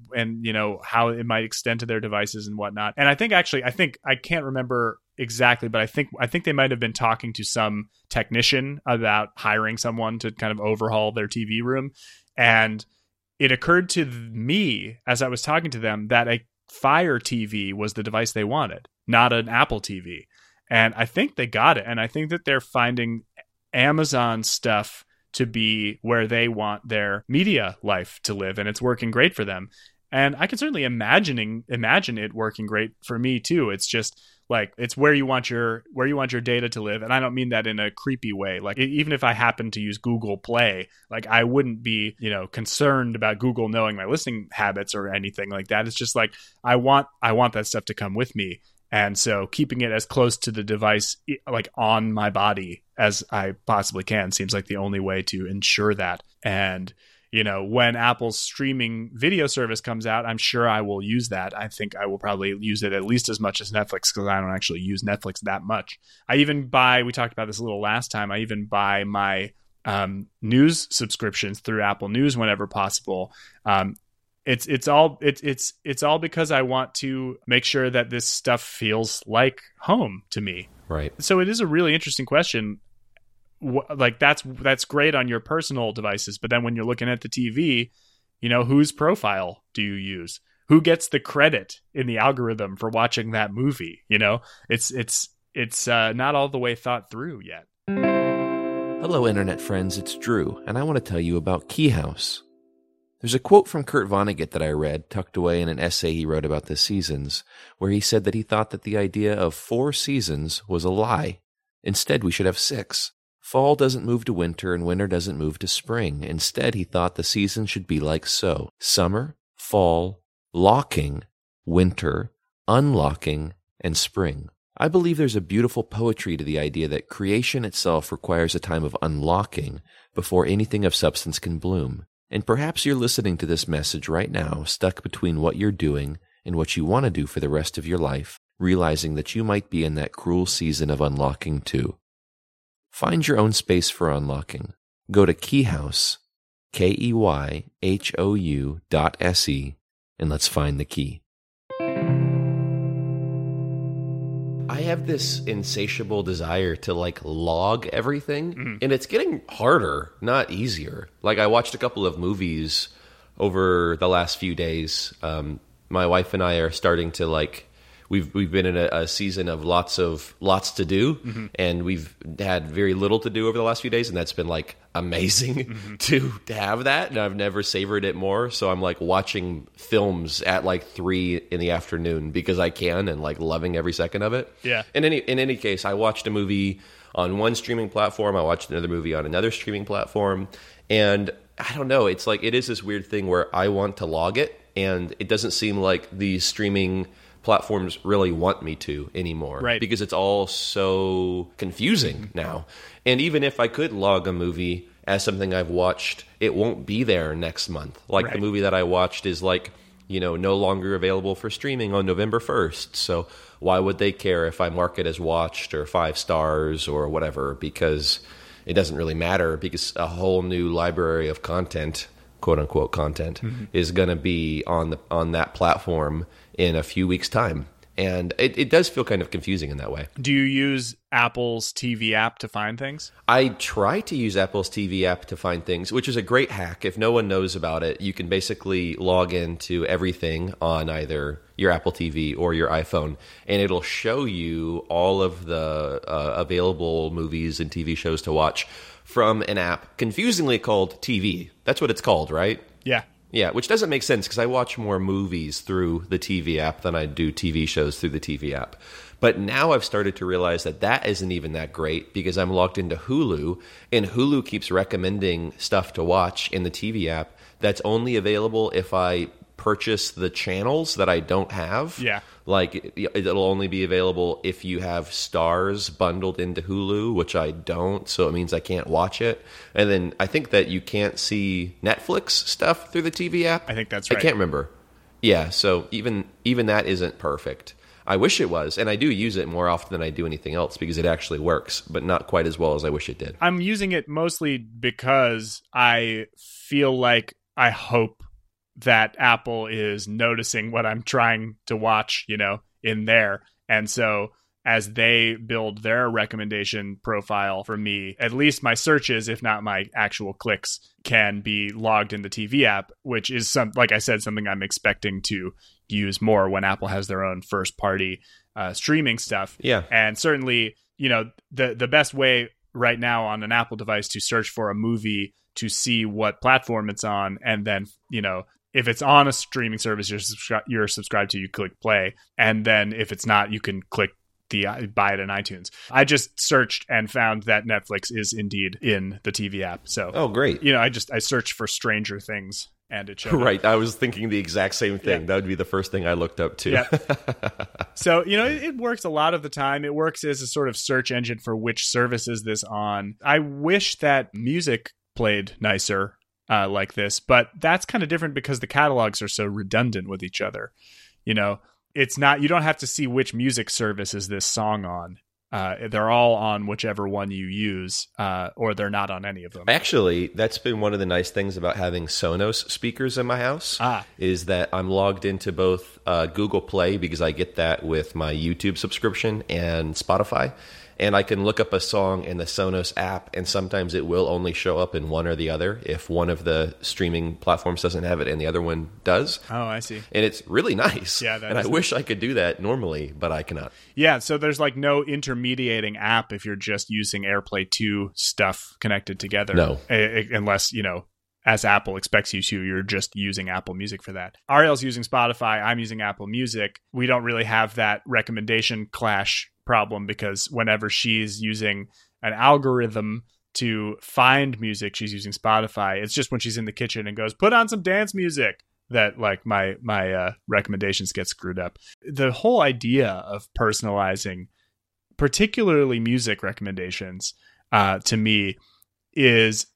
how it might extend to their devices and whatnot. And I think I can't remember exactly, but I think they might have been talking to some technician about hiring someone to kind of overhaul their TV room. And it occurred to me as I was talking to them that a Fire TV was the device they wanted, not an Apple TV. And I think they got it. And I think that they're finding Amazon stuff to be where they want their media life to live. And it's working great for them. And I can certainly imagine it working great for me too. It's just like, it's where you want your data to live. And I don't mean that in a creepy way. Like, even if I happen to use Google Play, like I wouldn't be, concerned about Google knowing my listening habits or anything like that. It's just like, I want that stuff to come with me. And so keeping it as close to the device, like on my body as I possibly can, seems like the only way to ensure that. And when Apple's streaming video service comes out, I'm sure I will use that. I think I will probably use it at least as much as Netflix because I don't actually use Netflix that much. We talked about this a little last time, I even buy my news subscriptions through Apple News whenever possible. It's all because I want to make sure that this stuff feels like home to me. Right. So it is a really interesting question. Like that's great on your personal devices, but then when you're looking at the TV, whose profile do you use? who gets the credit in the algorithm for watching that movie? You know, it's not all the way thought through yet. Hello, Internet friends. It's Drew, and I want to tell you about KeyHouse. There's a quote from Kurt Vonnegut that I read, tucked away in an essay he wrote about the seasons, where he said that he thought that the idea of 4 seasons was a lie. Instead, we should have 6. Fall doesn't move to winter, and winter doesn't move to spring. Instead, he thought the season should be like so: summer, fall, locking, winter, unlocking, and spring. I believe there's a beautiful poetry to the idea that creation itself requires a time of unlocking before anything of substance can bloom. And perhaps you're listening to this message right now, stuck between what you're doing and what you want to do for the rest of your life, realizing that you might be in that cruel season of unlocking too. Find your own space for unlocking. Go to KeyHouse, KEYHOU.se, and let's find the key. I have this insatiable desire to log everything, and it's getting harder, not easier. I watched a couple of movies over the last few days. My wife and I are starting to we've been in a season of lots to do, and we've had very little to do over the last few days, and that's been amazing to have that, and I've never savored it more. So I'm watching films at 3 in the afternoon because I can, and loving every second of it. Yeah. In any case, I watched a movie on one streaming platform, I watched another movie on another streaming platform, and I don't know, it's it is this weird thing where I want to log it, and it doesn't seem like these streaming platforms really want me to anymore. Right. Because it's all so confusing now. And even if I could log a movie as something I've watched, it won't be there next month. Right. The movie that I watched is no longer available for streaming on November 1st. So why would they care if I mark it as watched or 5 stars or whatever? Because it doesn't really matter, because a whole new library of content, quote unquote content, is going to be on that platform in a few weeks' time. And it does feel kind of confusing in that way. Do you use Apple's TV app to find things? I try to use Apple's TV app to find things, which is a great hack. If no one knows about it, you can basically log into everything on either your Apple TV or your iPhone, and it'll show you all of the available movies and TV shows to watch from an app confusingly called TV. That's what it's called, right? Yeah. Yeah, which doesn't make sense because I watch more movies through the TV app than I do TV shows through the TV app. But now I've started to realize that isn't even that great, because I'm logged into Hulu, and Hulu keeps recommending stuff to watch in the TV app that's only available if I purchase the channels that I don't have. Yeah. It'll only be available if you have Stars bundled into Hulu, which I don't, so it means I can't watch it. And then I think that you can't see Netflix stuff through the TV app. I think that's right. I can't remember. Yeah, so even that isn't perfect. I wish it was, and I do use it more often than I do anything else because it actually works, but not quite as well as I wish it did. I'm using it mostly because I feel like I hope that Apple is noticing what I'm trying to watch, in there. And so as they build their recommendation profile for me, at least my searches, if not my actual clicks, can be logged in the TV app, which is, like I said, something I'm expecting to use more when Apple has their own first party streaming stuff. Yeah. And certainly, the best way right now on an Apple device to search for a movie to see what platform it's on, and then, if it's on a streaming service you're subscribed to, you click play. And then if it's not, you can click buy it in iTunes. I just searched and found that Netflix is indeed in the TV app. So, oh, great. I searched for Stranger Things and it showed right. up. I was thinking the exact same thing. Yeah. That would be the first thing I looked up too. Yeah. So, it works a lot of the time. It works as a sort of search engine for which service is this on. I wish that music played nicer like this, but that's kind of different because the catalogs are so redundant with each other. It's not, you don't have to see which music service is this song on. They're all on whichever one you use, or they're not on any of them. Actually, that's been one of the nice things about having Sonos speakers in my house, is that I'm logged into both Google Play, because I get that with my YouTube subscription, and Spotify. and I can look up a song in the Sonos app, and sometimes it will only show up in one or the other if one of the streaming platforms doesn't have it and the other one does. Oh, I see. And it's really nice. Yeah, and I wish I could do that normally, but I cannot. Yeah, so there's like no intermediating app if you're just using AirPlay 2 stuff connected together. No. Unless, as Apple expects you to, you're just using Apple Music for that. Ariel's using Spotify. I'm using Apple Music. We don't really have that recommendation clash problem because whenever she's using an algorithm to find music, she's using Spotify. It's just when she's in the kitchen and goes, put on some dance music, that like my recommendations get screwed up. The whole idea of personalizing, particularly music recommendations, to me is...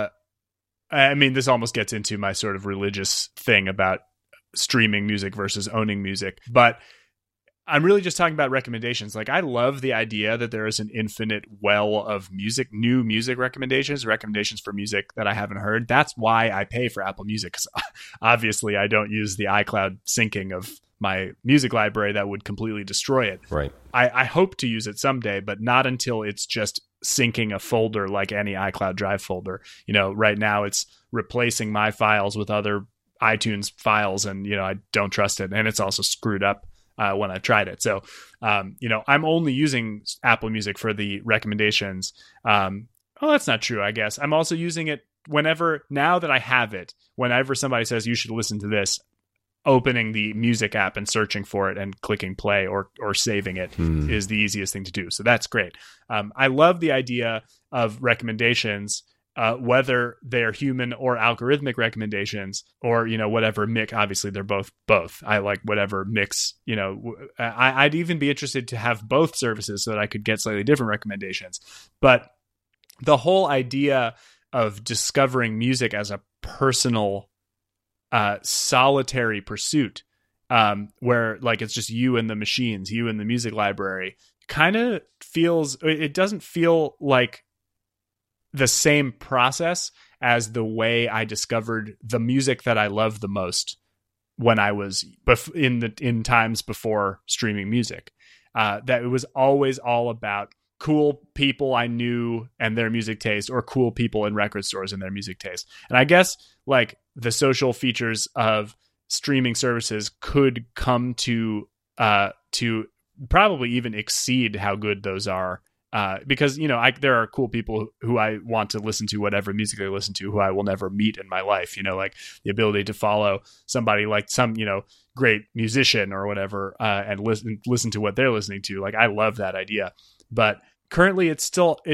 this almost gets into my sort of religious thing about streaming music versus owning music, but I'm really just talking about recommendations. Like, I love the idea that there is an infinite well of music, new music recommendations for music that I haven't heard. That's why I pay for Apple Music, because obviously I don't use the iCloud syncing of my music library. That would completely destroy it. Right. I hope to use it someday, but not until it's just syncing a folder like any iCloud Drive folder. Right now it's replacing my files with other iTunes files, and I don't trust it, and it's also screwed up when I've tried it. So I'm only using Apple Music for the recommendations. That's not true, I guess. I'm also using it now that I have it, whenever somebody says you should listen to this, opening the music app and searching for it and clicking play or saving it is the easiest thing to do. So that's great. I love the idea of recommendations, whether they're human or algorithmic recommendations, or, whatever mix. Obviously they're both. I like whatever mix, I'd even be interested to have both services so that I could get slightly different recommendations. But the whole idea of discovering music as a personal solitary pursuit, where like it's just you and the machines, you and the music library, kind of it doesn't feel like the same process as the way I discovered the music that I love the most when I was in times before streaming music. That it was always all about cool people I knew and their music taste, or cool people in record stores and their music taste. And I guess like the social features of streaming services could come to probably even exceed how good those are. Because, there are cool people who I want to listen to whatever music they listen to, who I will never meet in my life, like the ability to follow somebody like some, great musician or whatever, and listen to what they're listening to. Like, I love that idea, but currently it's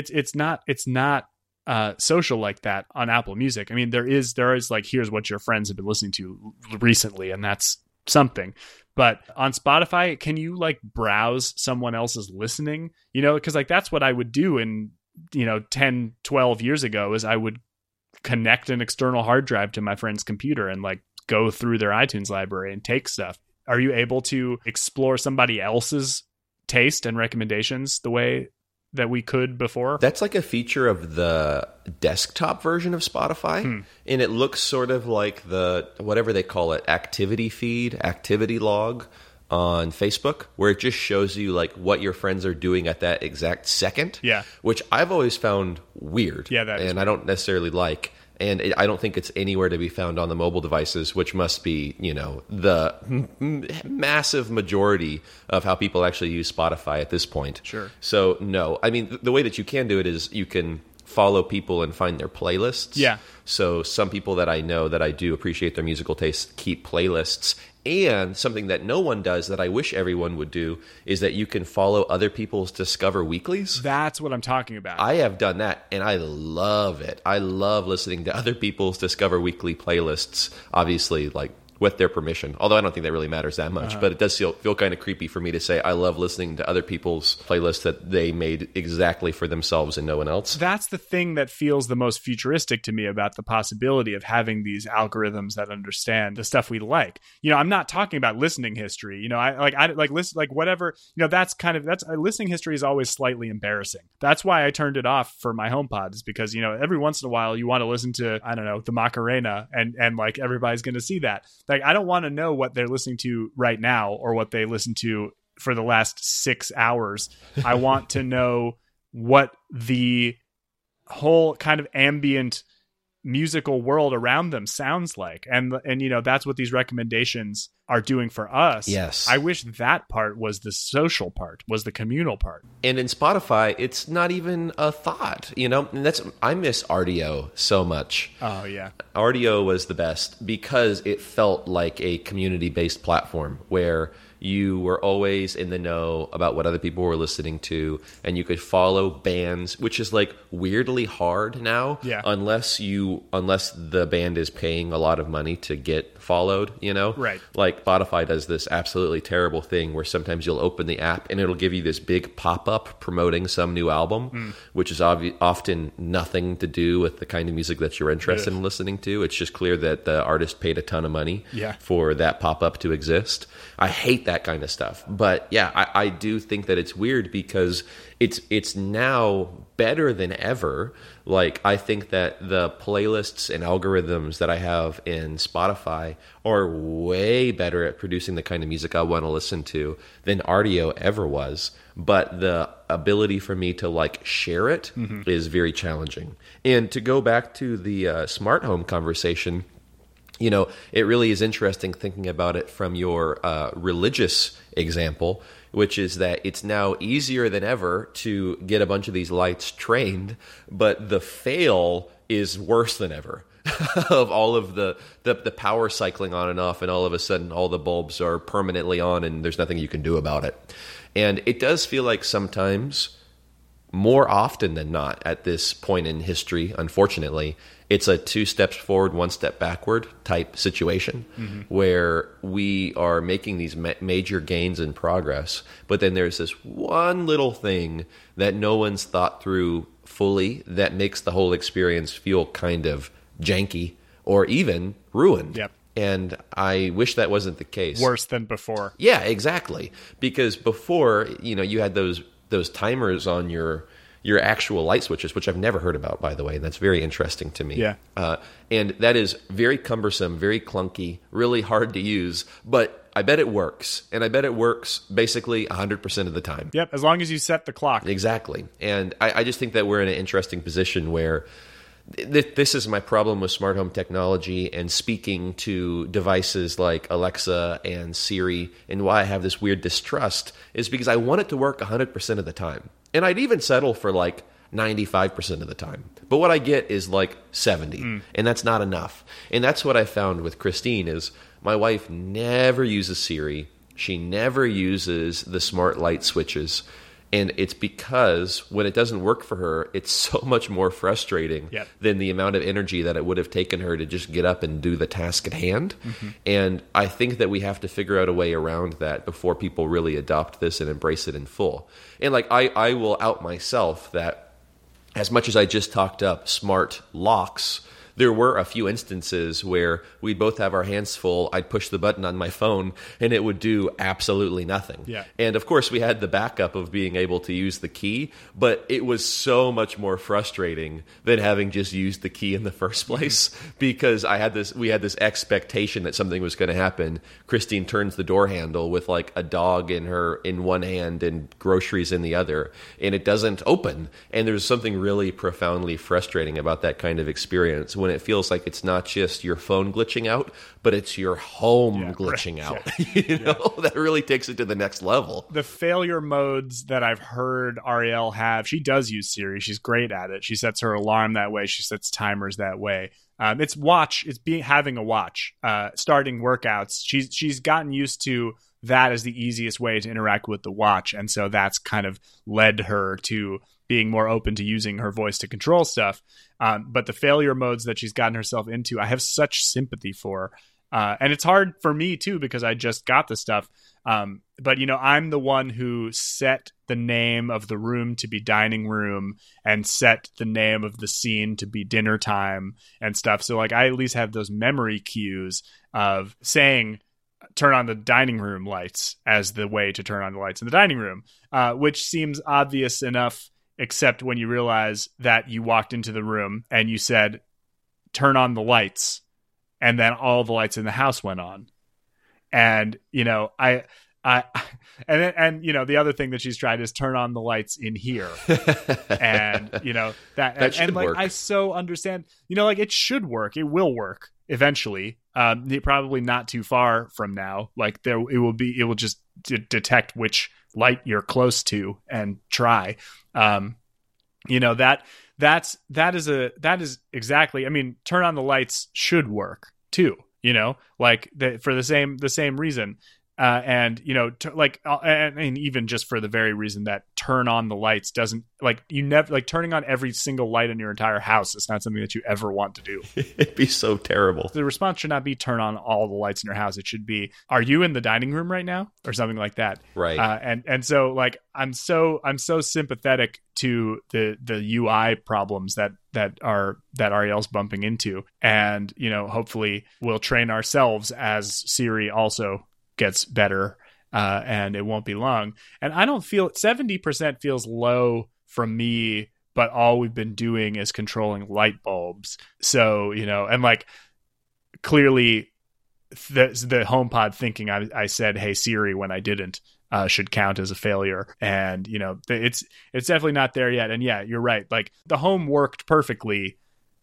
not social like that on Apple Music. I mean, there is like, here's what your friends have been listening to recently, and that's something. But on Spotify, can you like browse someone else's listening? Because like that's what I would do in 10, 12 years ago, is I would connect an external hard drive to my friend's computer and like go through their iTunes library and take stuff. Are you able to explore somebody else's taste and recommendations the way that we could before? That's like a feature of the desktop version of Spotify. And it looks sort of like the, whatever they call it, activity feed, activity log on Facebook, where it just shows you like what your friends are doing at that exact second. Yeah. Which I've always found weird. Yeah, that is and weird. I don't necessarily like. And I don't think it's anywhere to be found on the mobile devices, which must be, the massive majority of how people actually use Spotify at this point. Sure. So, no. I mean, the way that you can do it is you can follow people and find their playlists. Yeah. So some people that I know that I do appreciate their musical taste keep playlists. And something that no one does that I wish everyone would do is that you can follow other people's Discover Weeklies. That's what I'm talking about. I have done that, and I love it. I love listening to other people's Discover Weekly playlists, obviously, like, with their permission. Although I don't think that really matters that much. But it does feel kind of creepy for me to say I love listening to other people's playlists that they made exactly for themselves and no one else. That's the thing that feels the most futuristic to me about the possibility of having these algorithms that understand the stuff we like. I'm not talking about listening history. I listen, like whatever. Listening history is always slightly embarrassing. That's why I turned it off for my HomePod, is because every once in a while you want to listen to, I don't know, the Macarena, and like everybody's going to see that. Like, I don't want to know what they're listening to right now or what they listened to for the last 6 hours. I want to know what the whole kind of ambient musical world around them sounds like. And that's what these recommendations are doing for us. Yes. I wish that part was the social part, was the communal part. And in Spotify, it's not even a thought, and I miss Rdio so much. Oh yeah. Rdio was the best because it felt like a community-based platform where you were always in the know about what other people were listening to, and you could follow bands, which is like weirdly hard now, unless the band is paying a lot of money to get followed, Right. Like Spotify does this absolutely terrible thing where sometimes you'll open the app and it'll give you this big pop-up promoting some new album, which is often nothing to do with the kind of music that you're interested in listening to. It's just clear that the artist paid a ton of money for that pop-up to exist. I hate that kind of stuff. But yeah, I do think that it's weird because it's now better than ever. Like, I think that the playlists and algorithms that I have in Spotify are way better at producing the kind of music I want to listen to than Rdio ever was. But the ability for me to like share it is very challenging. And to go back to the smart home conversation, it really is interesting thinking about it from your religious example, which is that it's now easier than ever to get a bunch of these lights trained, but the fail is worse than ever. Of all of the power cycling on and off, and all of a sudden all the bulbs are permanently on and there's nothing you can do about it. And it does feel like sometimes, more often than not at this point in history, unfortunately, it's a 2 steps forward, 1 step backward type situation where we are making these major gains in progress, but then there's this one little thing that no one's thought through fully that makes the whole experience feel kind of janky or even ruined. Yep. And I wish that wasn't the case. Worse than before. Yeah, exactly. Because before, you had those timers on your actual light switches, which I've never heard about, by the way. And that's very interesting to me. Yeah. And that is very cumbersome, very clunky, really hard to use. But I bet it works. And I bet it works basically 100% of the time. Yep, as long as you set the clock. Exactly. And I just think that we're in an interesting position where this is my problem with smart home technology and speaking to devices like Alexa and Siri, and why I have this weird distrust is because I want it to work 100% of the time. And I'd even settle for like 95% of the time. But what I get is like 70, and that's not enough. And that's what I found with Christine is my wife never uses Siri. She never uses the smart light switches. And it's because when it doesn't work for her, it's so much more frustrating than the amount of energy that it would have taken her to just get up and do the task at hand. And I think that we have to figure out a way around that before people really adopt this and embrace it in full. And like I will out myself that as much as I just talked up smart locks, there were a few instances where we'd both have our hands full. I'd push the button on my phone and it would do absolutely nothing. Yeah. And of course we had the backup of being able to use the key, but it was so much more frustrating than having just used the key in the first place because we had this expectation that something was going to happen. Christine turns the door handle with like a dog in one hand and groceries in the other, and it doesn't open. And there's something really profoundly frustrating about that kind of experience when it feels like it's not just your phone glitching out, but it's your home glitching out. That really takes it to the next level. The failure modes that I've heard Ariel have, she does use Siri. She's great at it. She sets her alarm that way. She sets timers that way. It's having a watch, starting workouts. She's gotten used to that as the easiest way to interact with the watch. And so that's kind of led her to being more open to using her voice to control stuff. But the failure modes that she's gotten herself into, I have such sympathy for. And it's hard for me too, because I just got the stuff. But I'm the one who set the name of the room to be dining room and set the name of the scene to be dinner time and stuff. So like I at least have those memory cues of saying, turn on the dining room lights as the way to turn on the lights in the dining room, which seems obvious enough, except when you realize that you walked into the room and you said, turn on the lights. And then all the lights in the house went on. And, I And you know, the other thing that she's tried is turn on the lights in here, and you know that should like work. I so understand, you know, like it should work, it will work eventually, probably not too far from now. Like it will just detect which light you're close to and try. You know, that is exactly. I mean, turn on the lights should work too. You know, like for the same reason. And you know, and even just for the very reason that turn on the lights doesn't, like, you never, like, turning on every single light in your entire house is not something that you ever want to do. It'd be so terrible. The response should not be turn on all the lights in your house. It should be, are you in the dining room right now, or something like that. Right. And so like I'm so sympathetic to the UI problems that Ariel's bumping into, and you know, hopefully we'll train ourselves as Siri also gets better, and it won't be long. And I don't feel 70% feels low from me, but all we've been doing is controlling light bulbs. So, you know, and like clearly the HomePod thinking I said, "Hey Siri," when I didn't, should count as a failure. And, you know, it's definitely not there yet. And yeah, you're right. Like the home worked perfectly.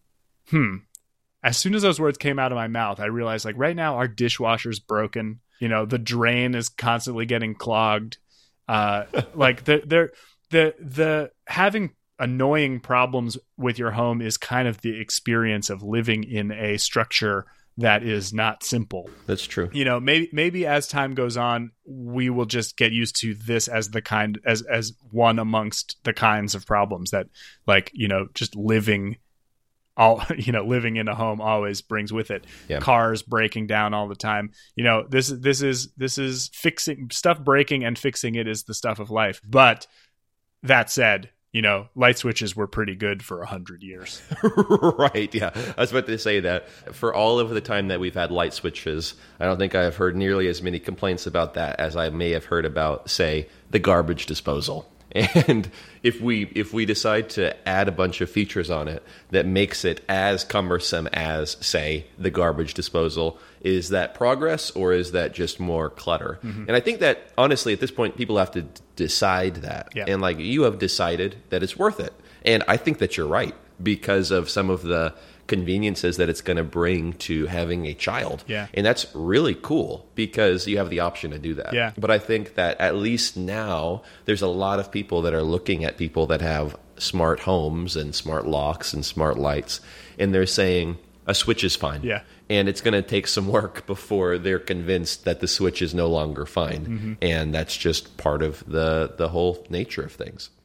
As soon as those words came out of my mouth, I realized, like, right now our dishwasher's broken. You know, the drain is constantly getting clogged. Like the having annoying problems with your home is kind of the experience of living in a structure that is not simple. That's true. You know, maybe as time goes on, we will just get used to this as the kind as one amongst the kinds of problems that, like, you know, just living in a home always brings with it. Yeah. Cars breaking down all the time. You know, this is fixing stuff, breaking and fixing it is the stuff of life. But that said, you know, light switches were pretty good for 100 years. Right. Yeah. I was about to say that for all of the time that we've had light switches, I don't think I've heard nearly as many complaints about that as I may have heard about, say, the garbage disposal. And if we decide to add a bunch of features on it that makes it as cumbersome as, say, the garbage disposal, is that progress, or is that just more clutter? Mm-hmm. And I think that, honestly, at this point, people have to decide that. Yeah. And, like, you have decided that it's worth it. And I think that you're right because of some of the conveniences that it's going to bring to having a child. Yeah. And that's really cool because you have the option to do that. Yeah. But I think that at least now there's a lot of people that are looking at people that have smart homes and smart locks and smart lights, and they're saying a switch is fine. Yeah. And it's going to take some work before they're convinced that the switch is no longer fine. Mm-hmm. And that's just part of the whole nature of things.